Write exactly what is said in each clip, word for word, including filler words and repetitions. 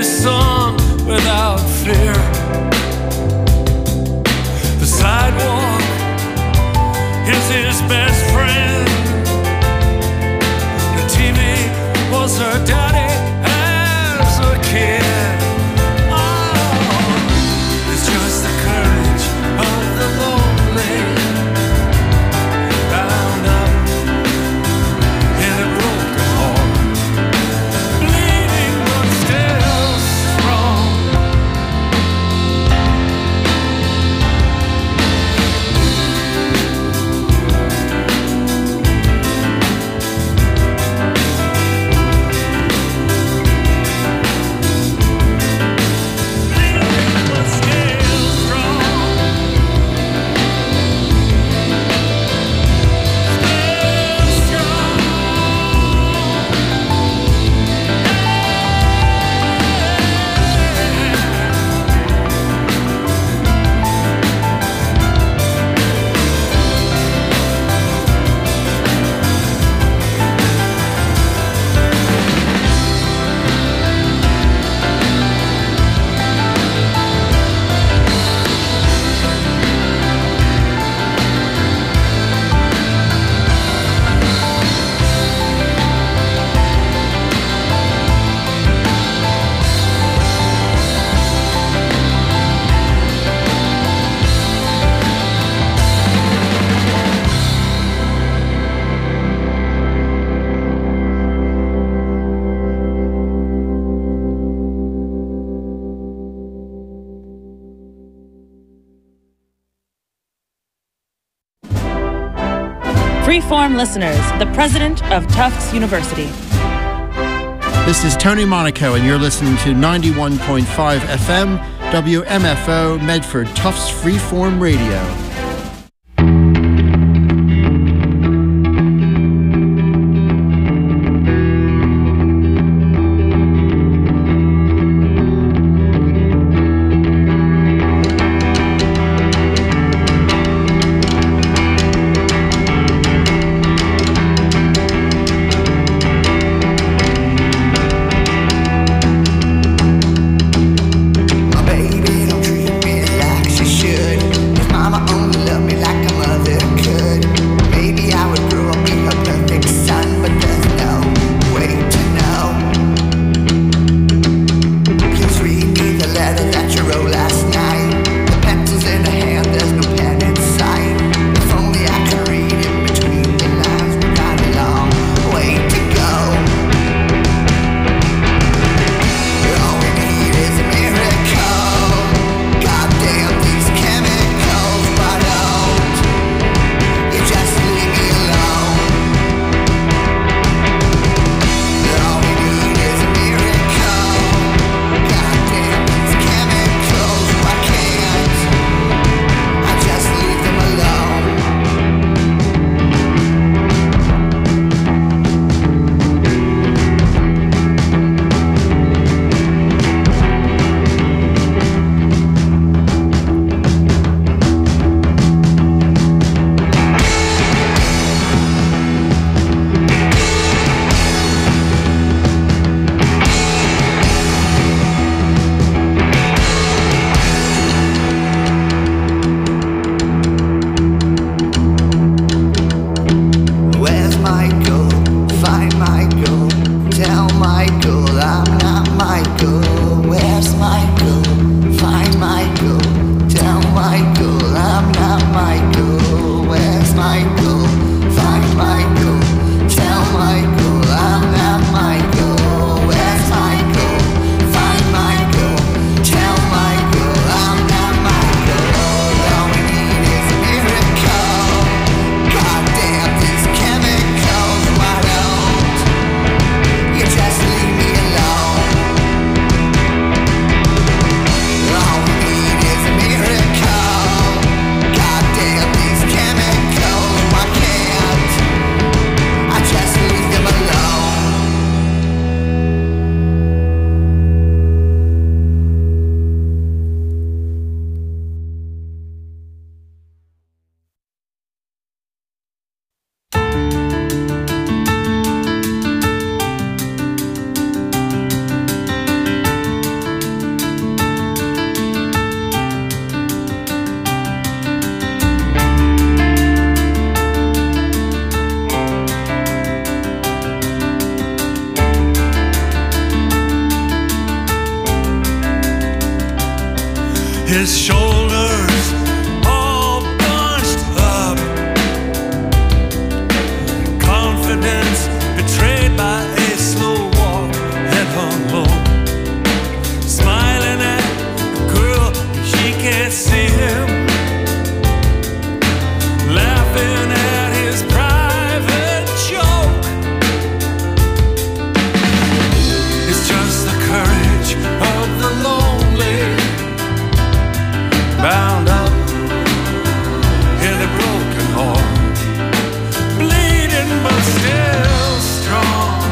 his son without fear. The sidewalk is his best friend. The T V was her daddy as a kid. Oh, it's just the courage of the lonely, bound up in a broken heart, bleeding but still strong. Freeform listeners, the president of Tufts University. This is Tony Monaco, and you're listening to ninety-one point five F M, W M F O, Medford, Tufts Freeform Radio. Baby, don't treat me like she should. If mama only his shoulders all bunched up. Confidence betrayed by a slow walk, head hung low. Smiling at the girl, she can't see him. Laughing at his private joke. It's just the courage of the lonely, bound up in a broken heart, bleeding but still strong.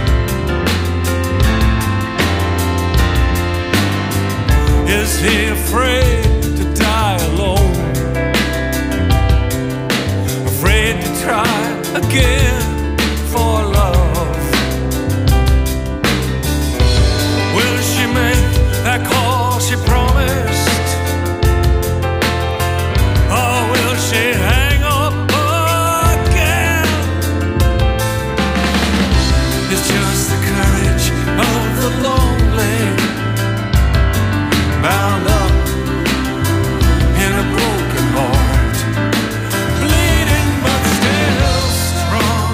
Is he afraid to die alone? Afraid to try again for love? Will she make that call she promised? Or will she hang up again? It's just the courage of the lonely, bound up in a broken heart, bleeding but still strong.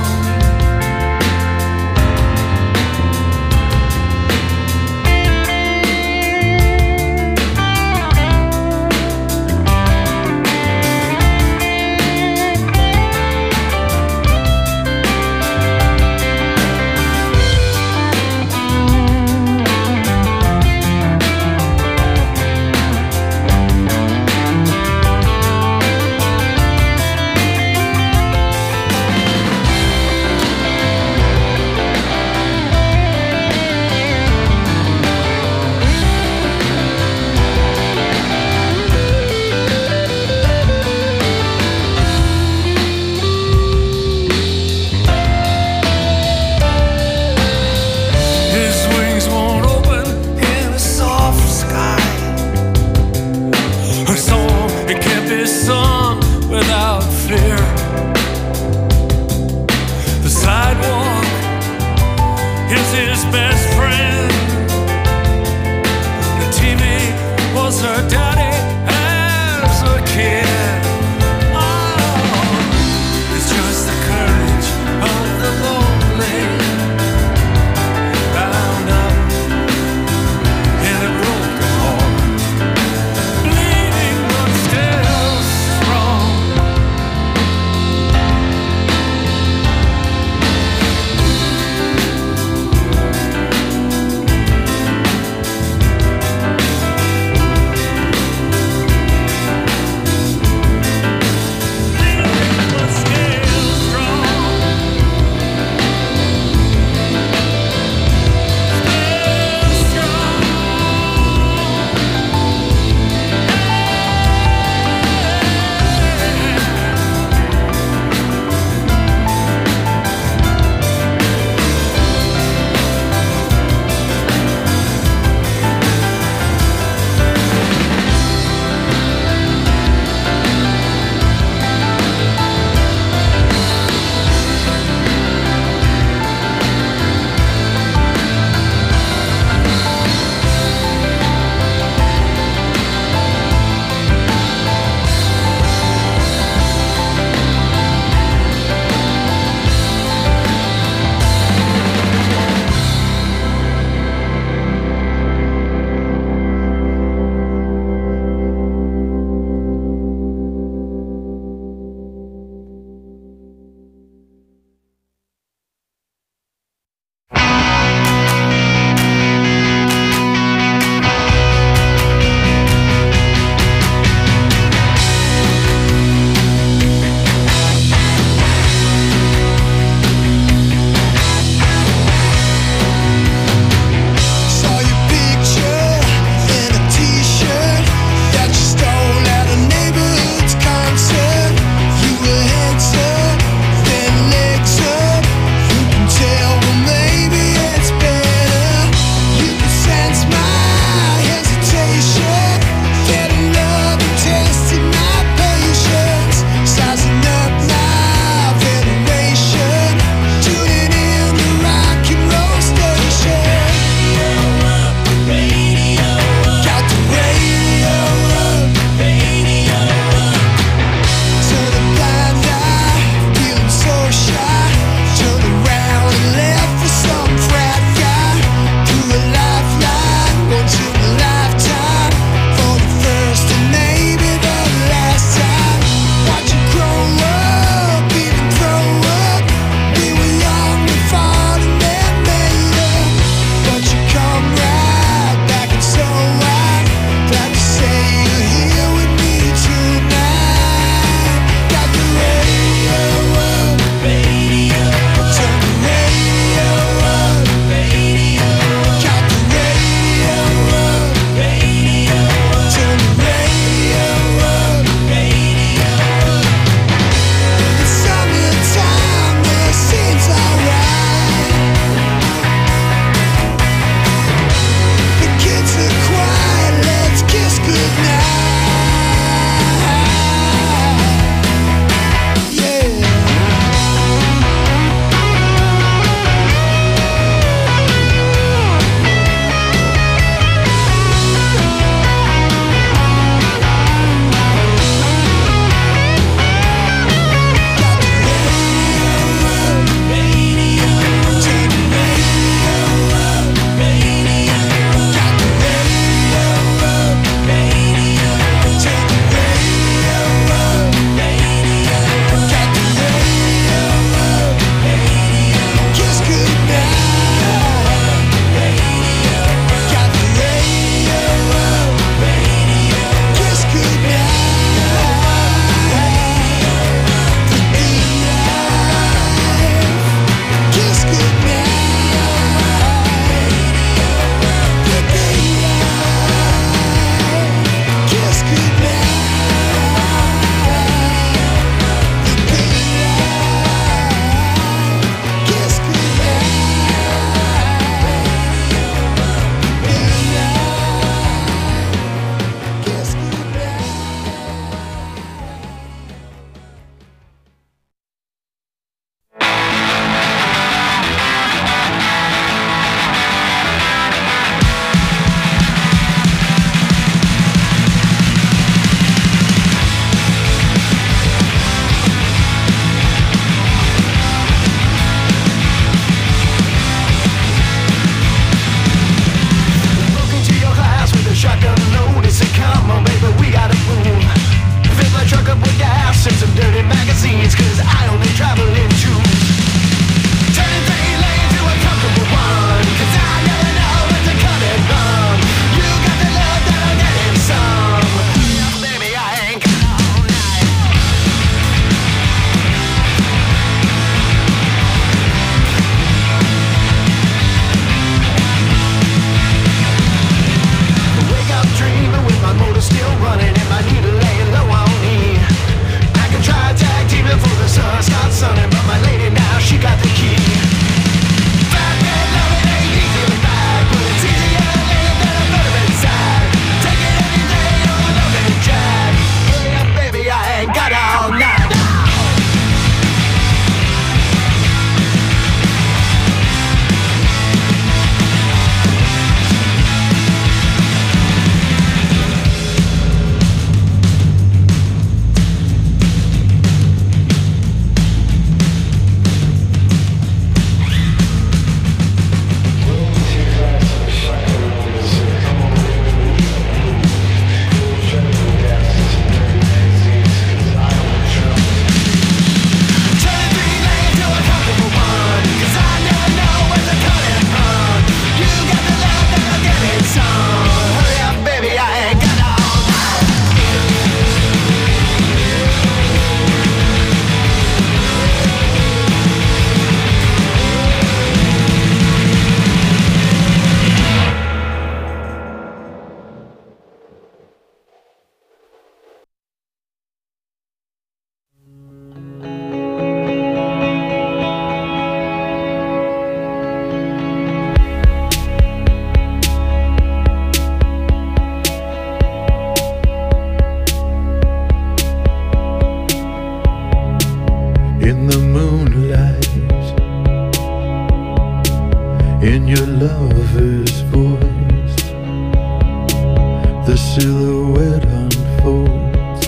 The silhouette unfolds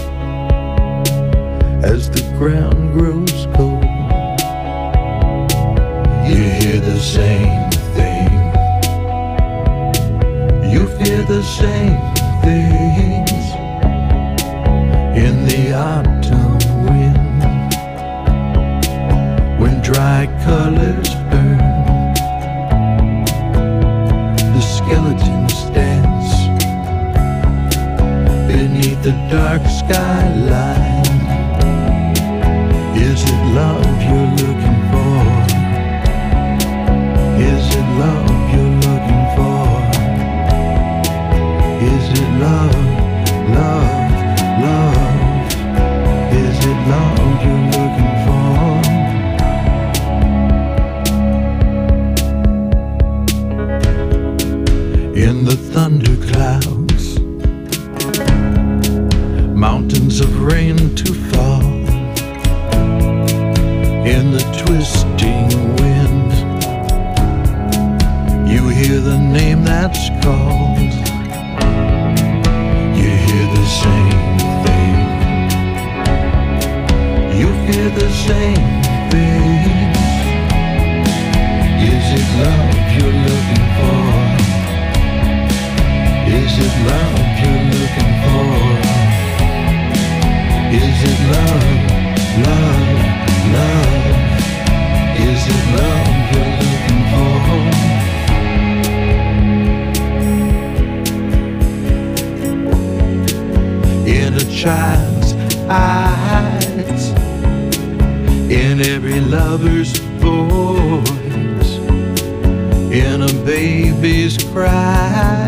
as the ground grows cold. You hear the same thing, you fear the same things in the autumn wind, when dry colors burn, the skeletons dance beneath the dark skyline. Is it love you're looking for? Is it love you're looking for? Is it love, love, love? Is it love you're looking for? In the thunderclouds, mountains of rain to fall, in the twisting wind, you hear the name that's called. You hear the same thing, you fear the same thing. Is it love you're looking for? Is it love you're looking for? Is it love, love, love? Is it love you're looking for? In a child's eyes, in every lover's voice, in a baby's cry,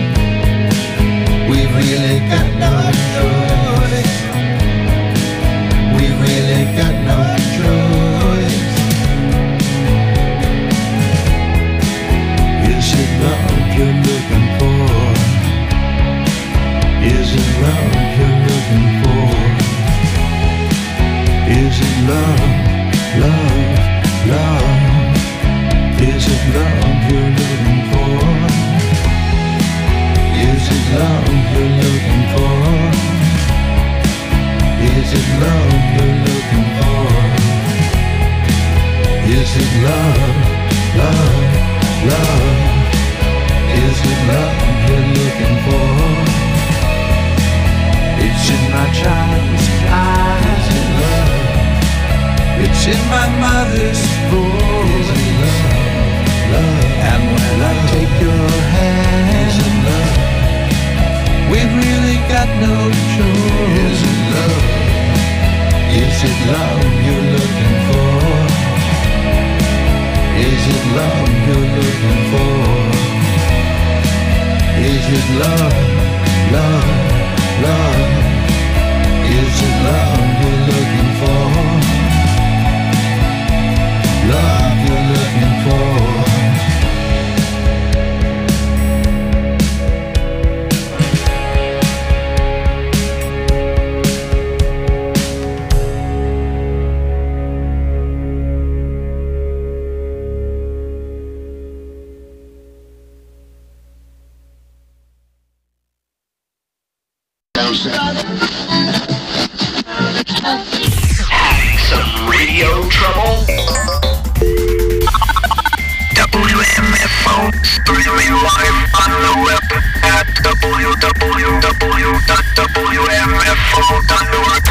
we really got no choice. We really got no choice. Is it love you're looking for? Is it love you're looking for? Is it love, love, love? Is it love you're looking for? Is it love you're looking for? Is it love you're looking for? Is it love, love, love? Is it love you're looking for? It's in my child's eyes. Is it love? It's in my mother's voice. Is it love, love? And when I take your hand, is it love? We've really got no choice. Is it love? Is it love you're looking for? Is it love you're looking for? Is it love, love, love? Is it love you're looking for? Love you're looking for? Having some radio trouble? W M F O streaming live on the web at w w w dot w m f o dot org.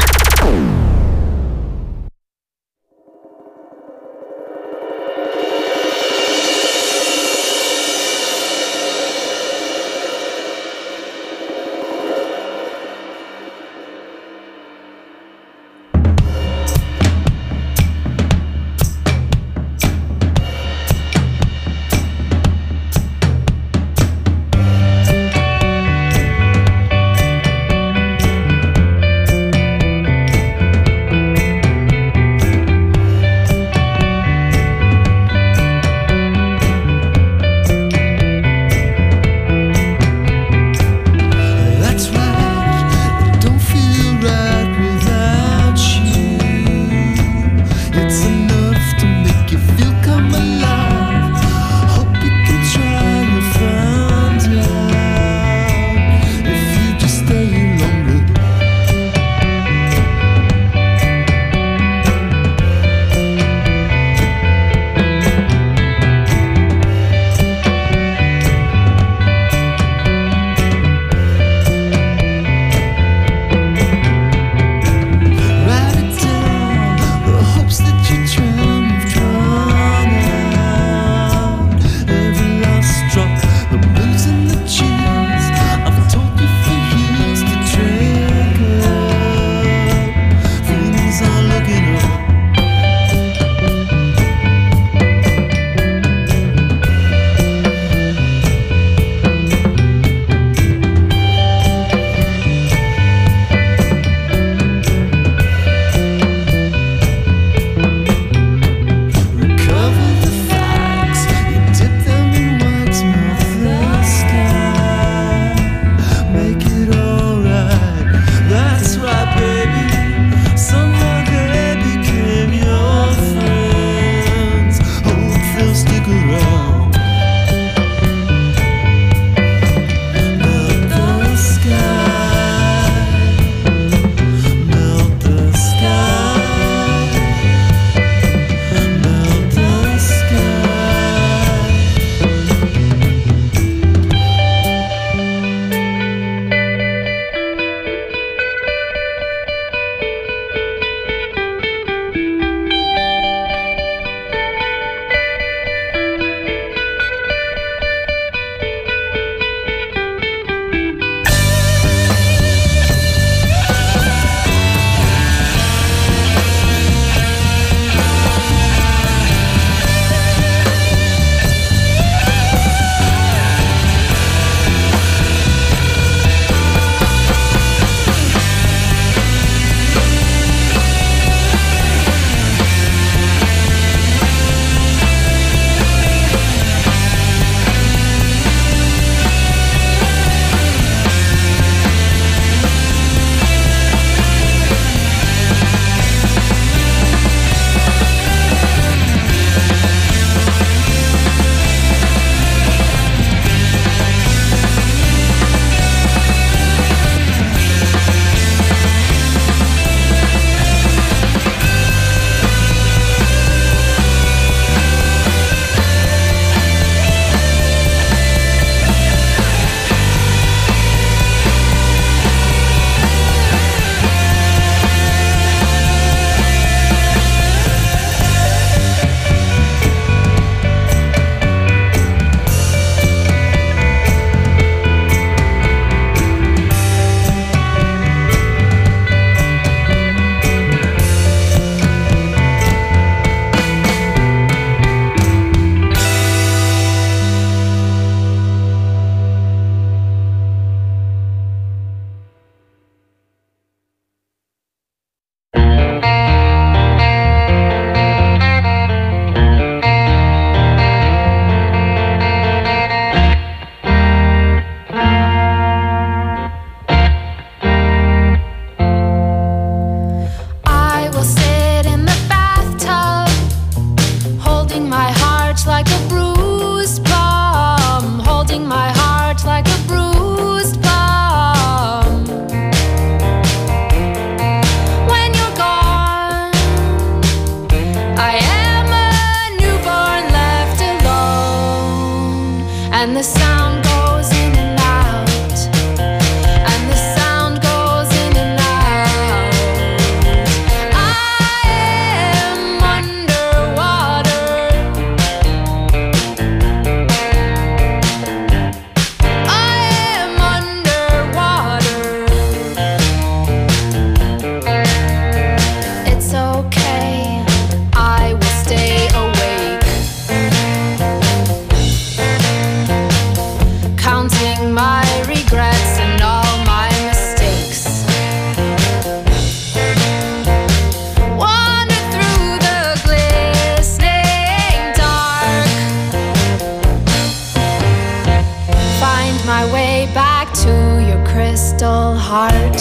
back to your crystal heart.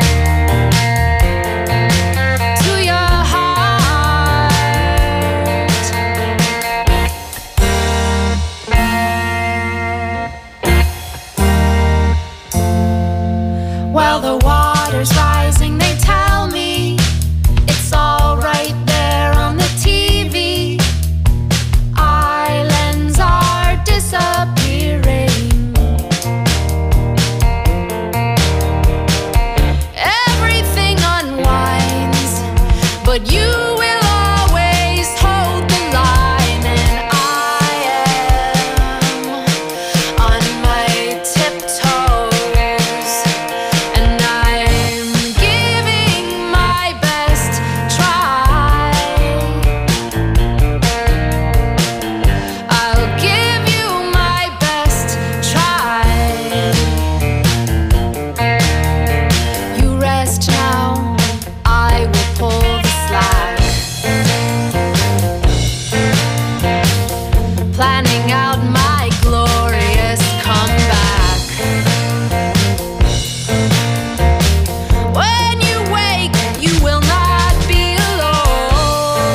To your heart. Well, the water's rising, they tell me. It's all right there on the T V. Islands are disappearing. Everything unwinds, but you will always hold the line. And I am on my tiptoes, and I'm giving my best try. I'll give you my best try. You rest now, I will pull the slack. Planning out my glorious comeback. When you wake, you will not be alone.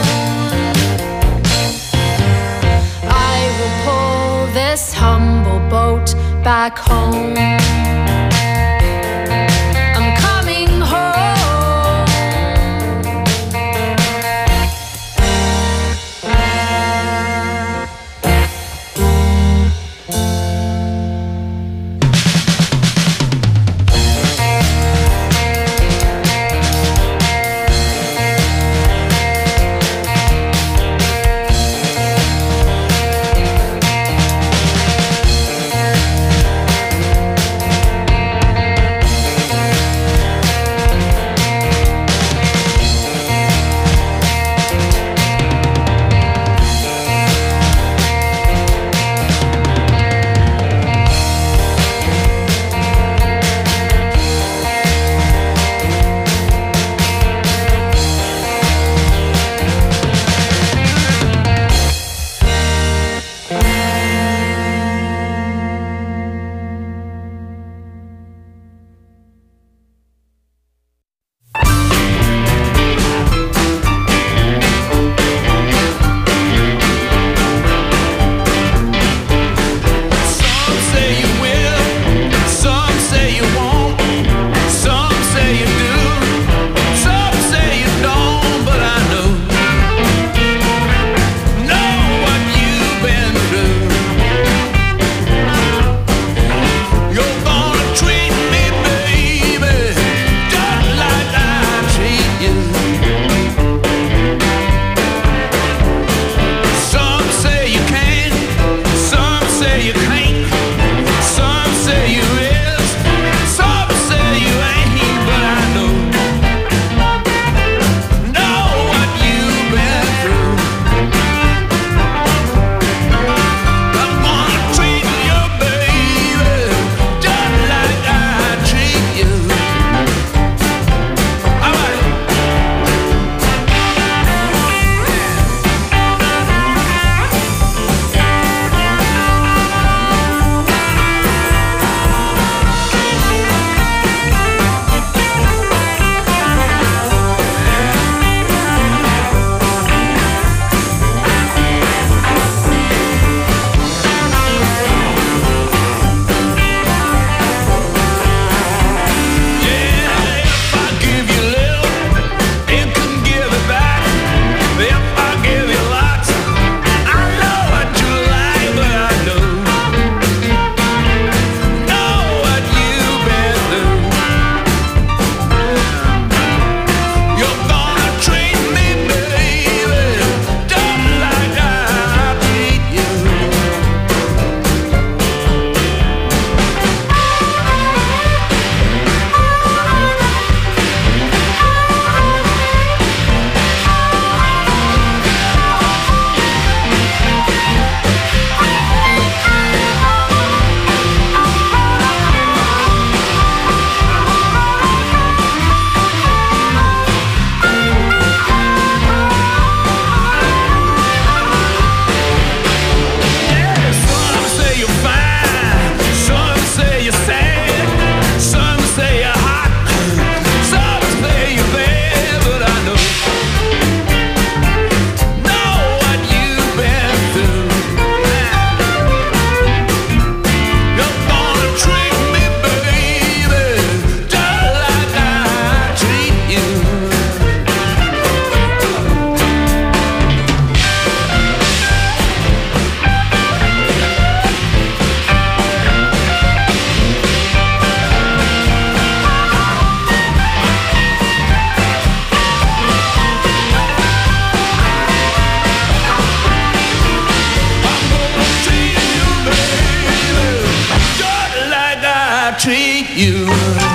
I will pull this humble boat back home. I'm coming home. I treat you.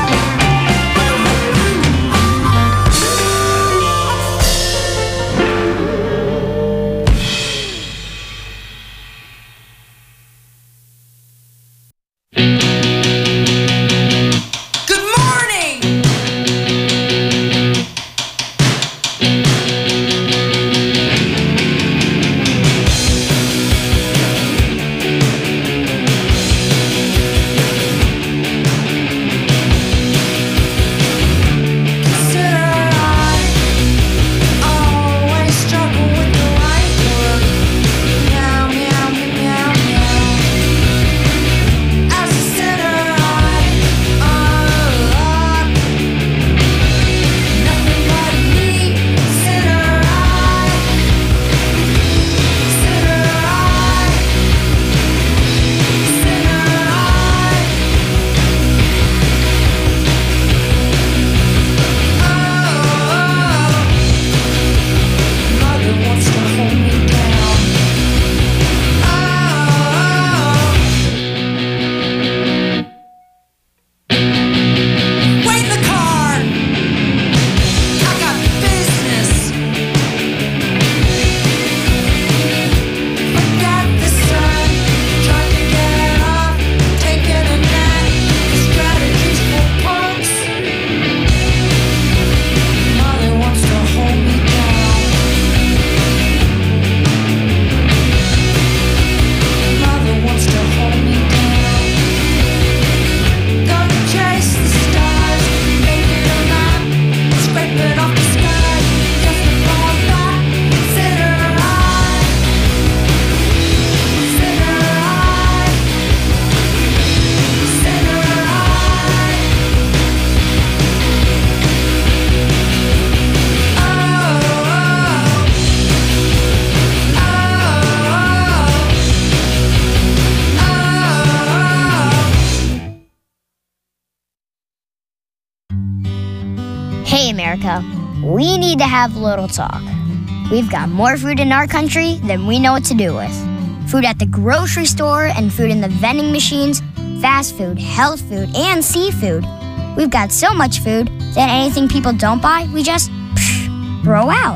America, we need to have a little talk. We've got more food in our country than we know what to do with. Food at the grocery store and food in the vending machines, fast food, health food, and seafood. We've got so much food that anything people don't buy, we just psh, throw out.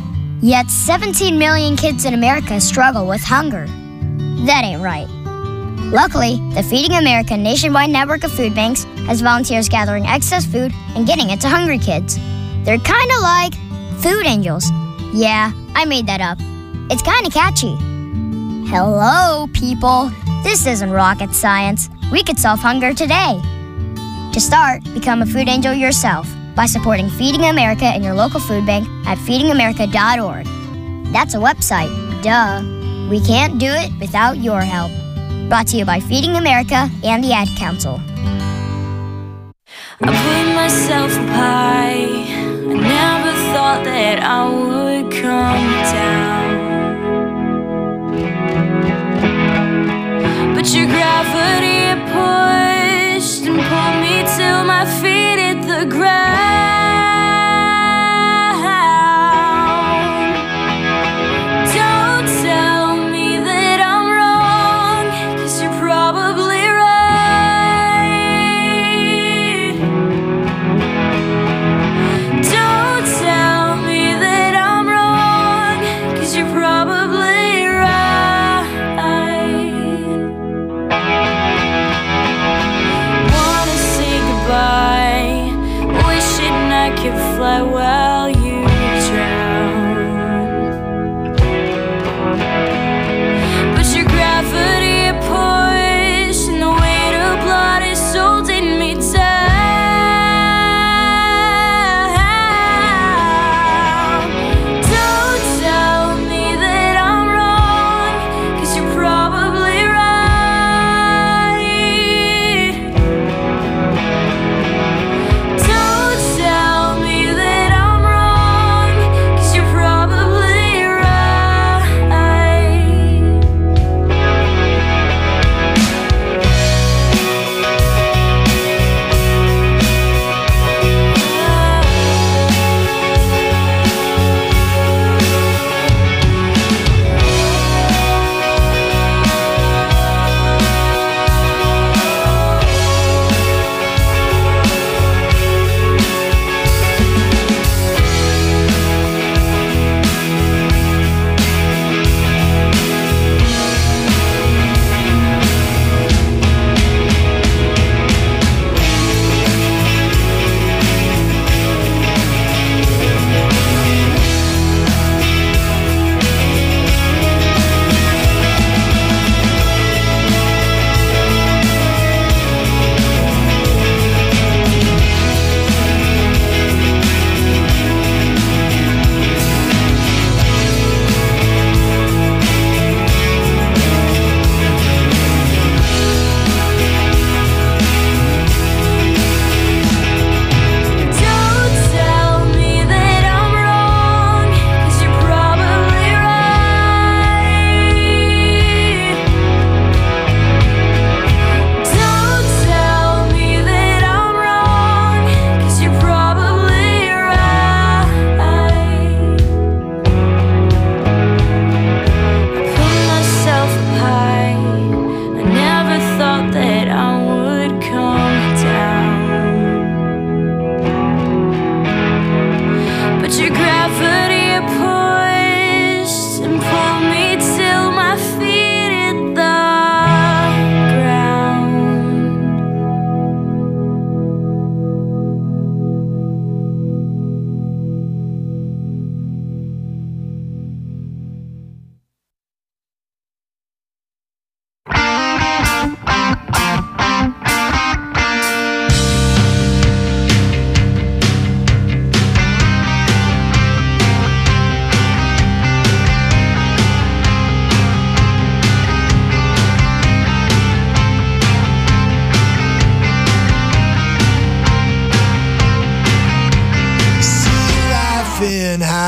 Yet seventeen million kids in America struggle with hunger. That ain't right. Luckily, the Feeding America nationwide network of food banks has volunteers gathering excess food and getting it to hungry kids. They're kind of like food angels. Yeah, I made that up. It's kind of catchy. Hello, people. This isn't rocket science. We could solve hunger today. To start, become a food angel yourself by supporting Feeding America in your local food bank at feeding america dot org. That's a website, duh. We can't do it without your help. Brought to you by Feeding America and the Ad Council. I put myself up high. I never thought that I would come down. But your gravity pushed and pulled me till my feet hit the ground. Don't tell me that I'm wrong, 'cause you're probably right. Don't tell me that I'm wrong, 'cause you're probably right. Wanna say goodbye, wishing I could fly while you drown. But your gravity pushed and the weight of blood is holding me down. Don't tell me that I'm wrong, 'cause you're probably right. Don't tell me that I'm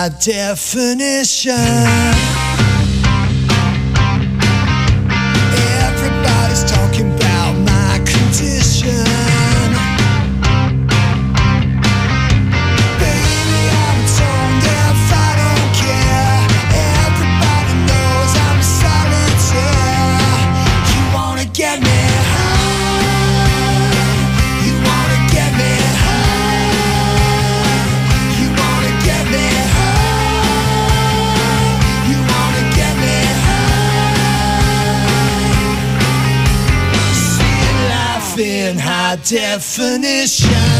high definition. Everybody's talking about my condition. Baby, I'm tone deaf, I don't care. Everybody knows I'm solitaire. You wanna get me high? You wanna get me high? You wanna get me high? You wanna get me high? Seeing life in high definition.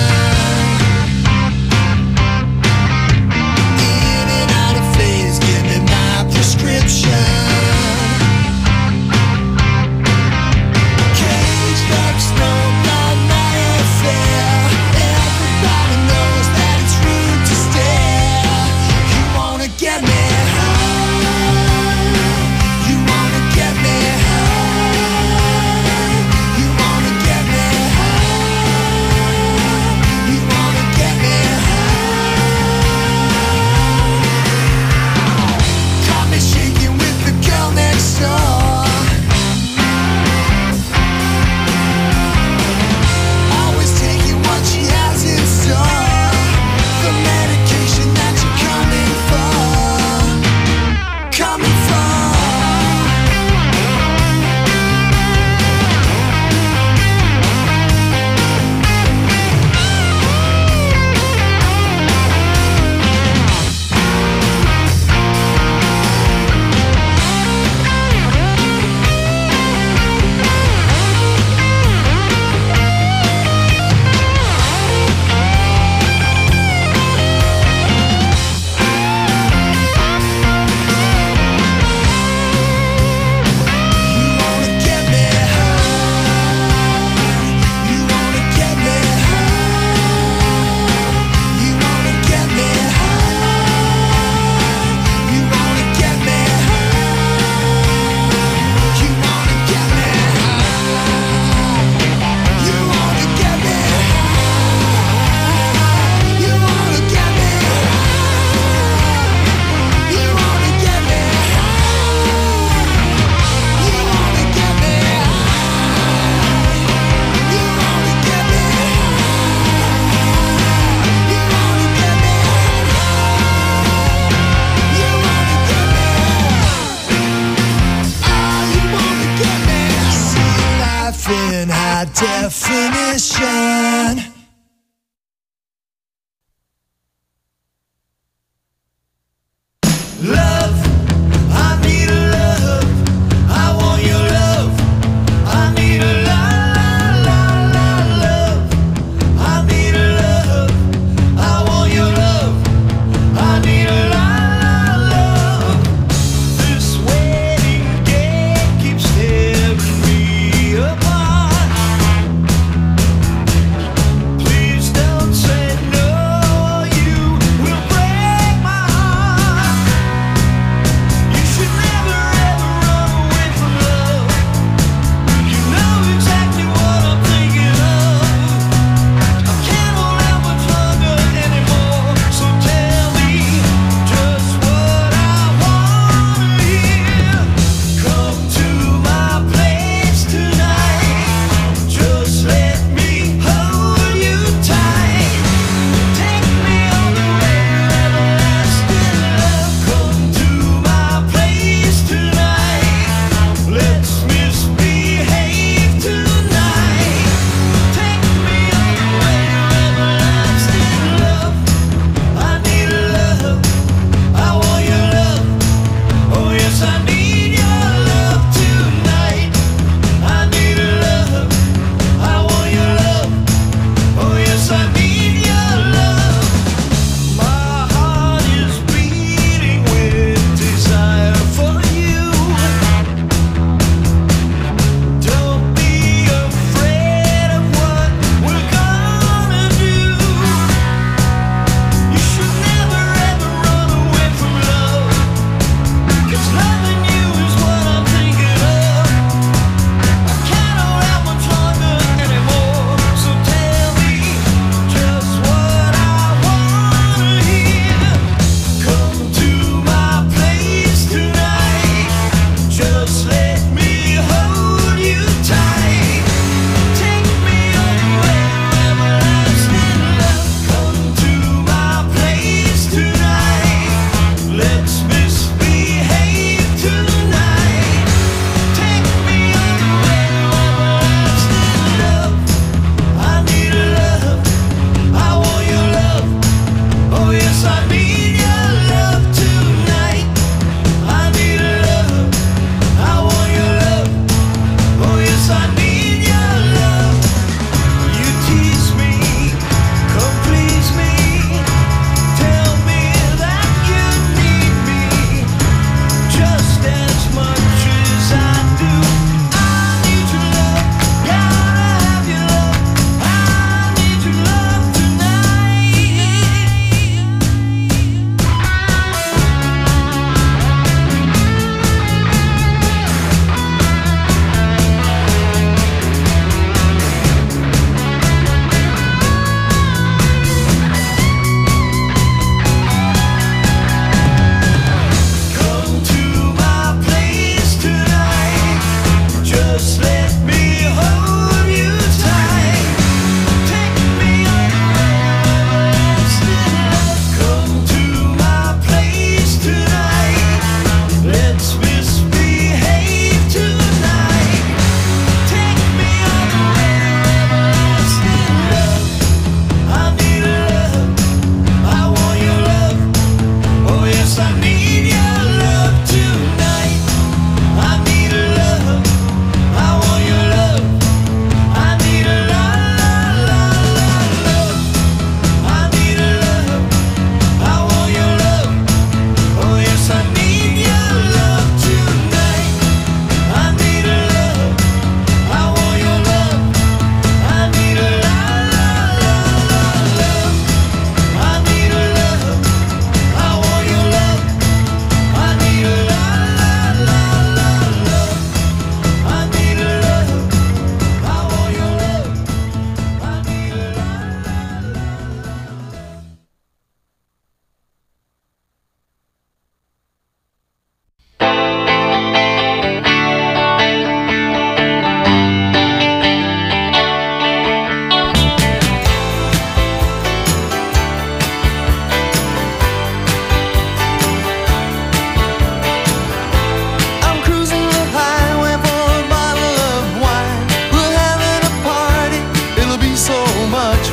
In and out of phase, give me my prescription. Caged up, smoke on my affair. Everybody knows that it's rude to stare. You wanna get me high? You wanna get me high? You wanna get me high? You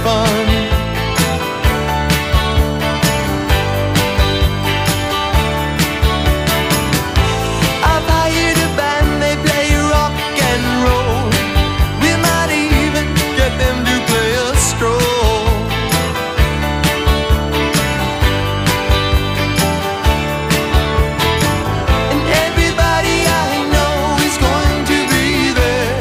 fun. I've hired a band, they play rock and roll. We might even get them to play a stroll. And everybody I know is going to be there.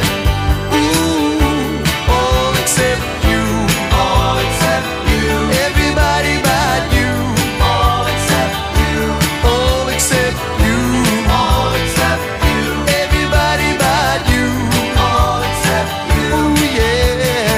Ooh, all except you, all except you. Everybody but you, all except you, all except you, all except you. Everybody but you, all except you. Ooh, yeah.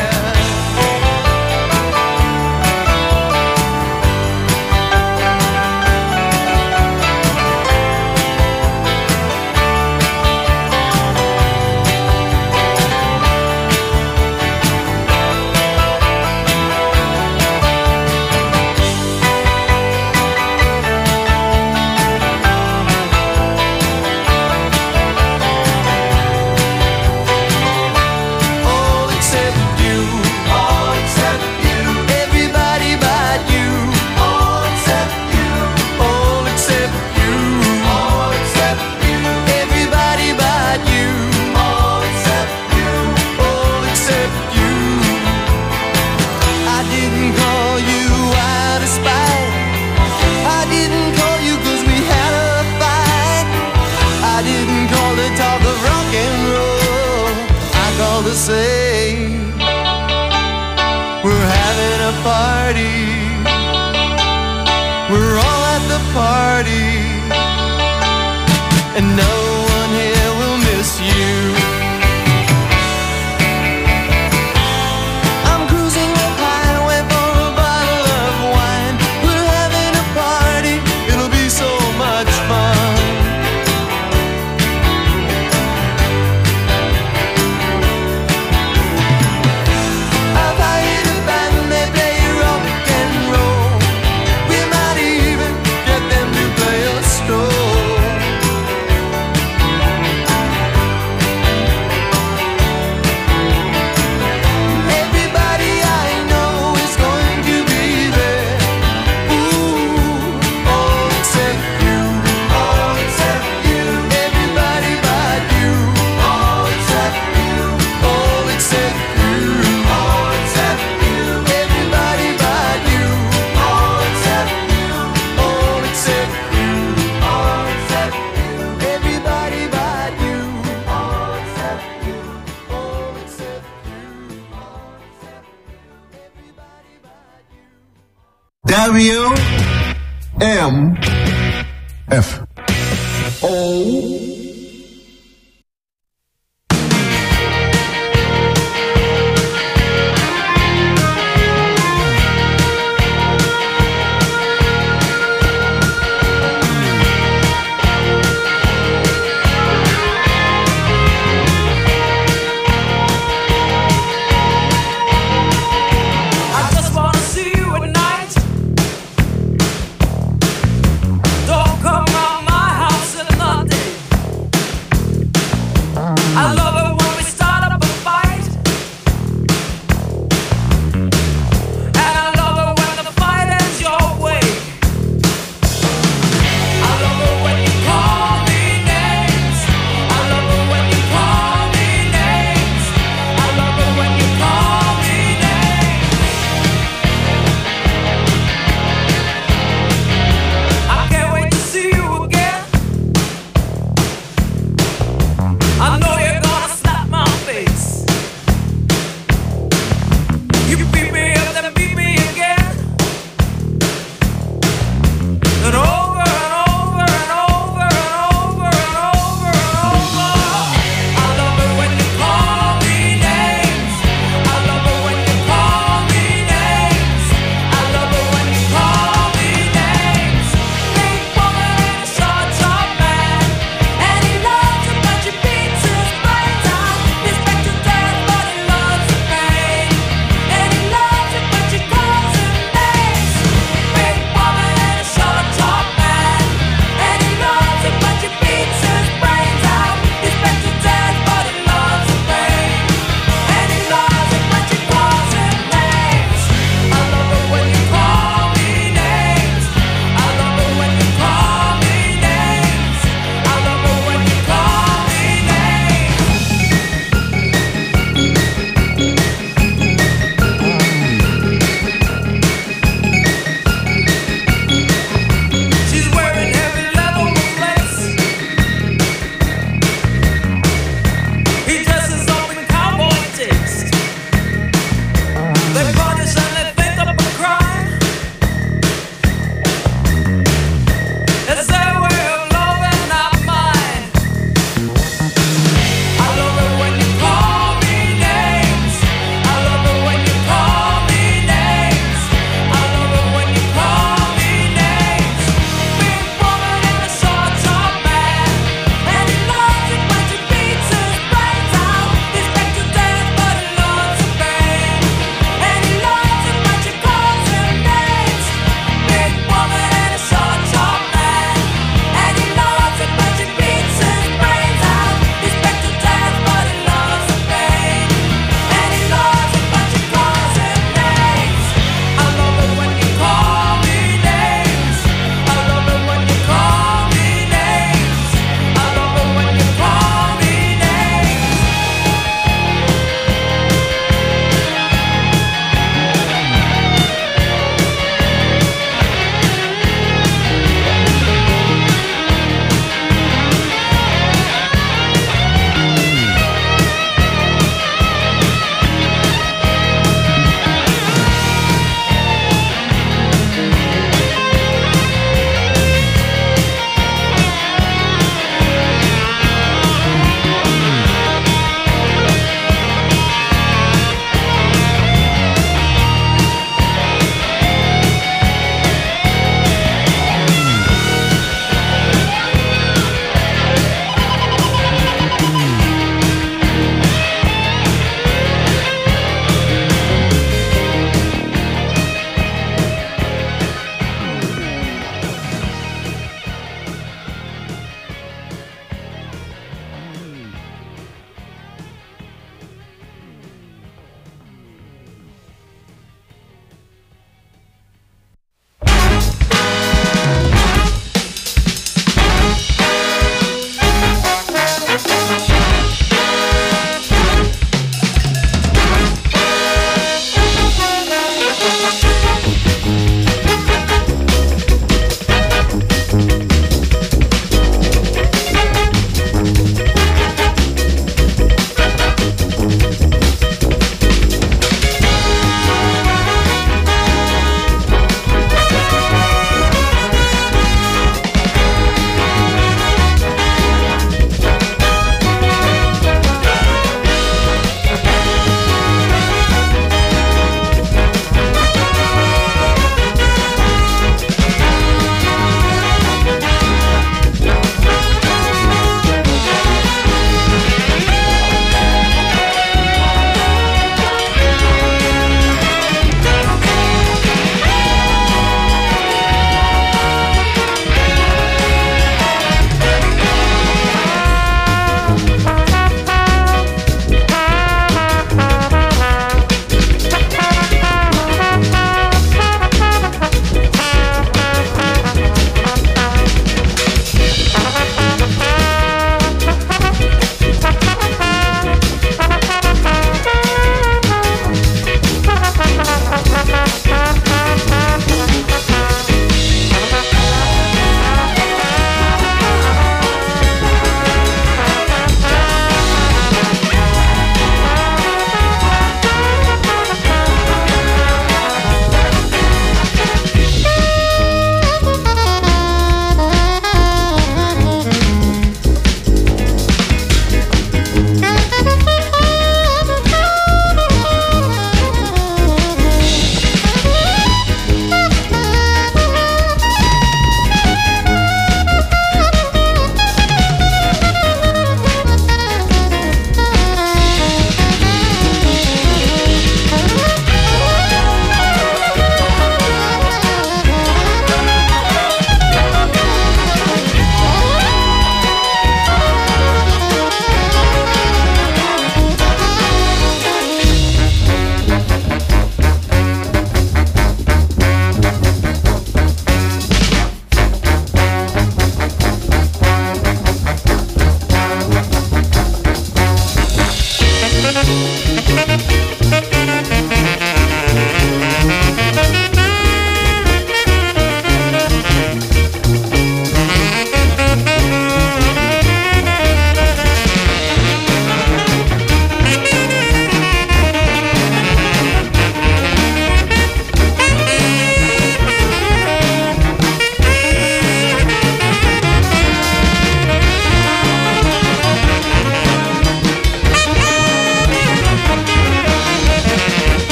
All except you, all except you. Everybody but you, all except you, all except you, all except you. Everybody but you, all except you, all except you. I didn't call you out of spite. I didn't call you 'cause we had a fight. I didn't call to talk of rock and roll. I called to say we're having a party. We're all at the party, and no one here will miss you. I'm cruising the highway for a bottle of wine. We're having a party, it'll be so much fun. I've hired a band, they play rock and roll. We might even get them to play a stroll. Everybody I know is going to be there. Ooh, all except you, all except you. Everybody but you, all except you, all except you, all except you. Everybody but you, all except you, all except you, all except you. Everybody but you, all except you, all except you, all except you. Everybody but you. W M F O. I just wanna see you at night. Don't come round my house in the day.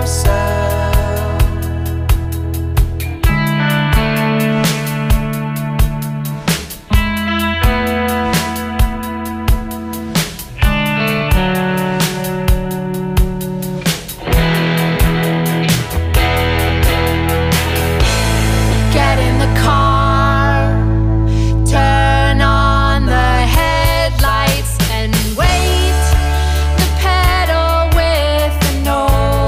yourself.